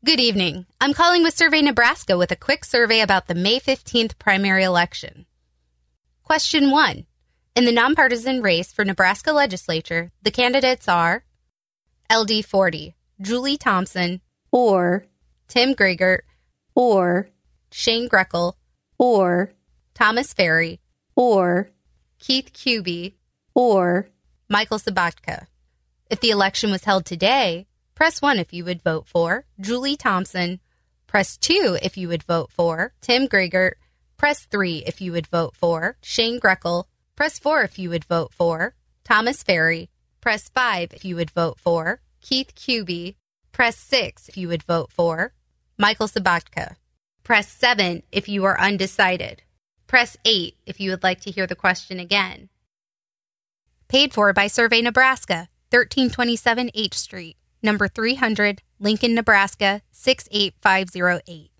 Good evening. I'm calling with Survey Nebraska with a quick survey about the May 15th primary election. Question 1. In the nonpartisan race for Nebraska legislature, the candidates are LD 40, Julie Thompson, or Tim Greigert, or Shane Greckel, or Thomas Ferry, or Keith Kuby, or Michael Sabatka. If the election was held today, press 1 if you would vote for Julie Thompson. Press 2 if you would vote for Tim Greigert. Press 3 if you would vote for Shane Greckel. Press 4 if you would vote for Thomas Ferry. Press 5 if you would vote for Keith Kuby. Press 6 if you would vote for Michael Sabatka. Press 7 if you are undecided. Press 8 if you would like to hear the question again. Paid for by Survey Nebraska, 1327 H Street. Number 300, Lincoln, Nebraska, 68508.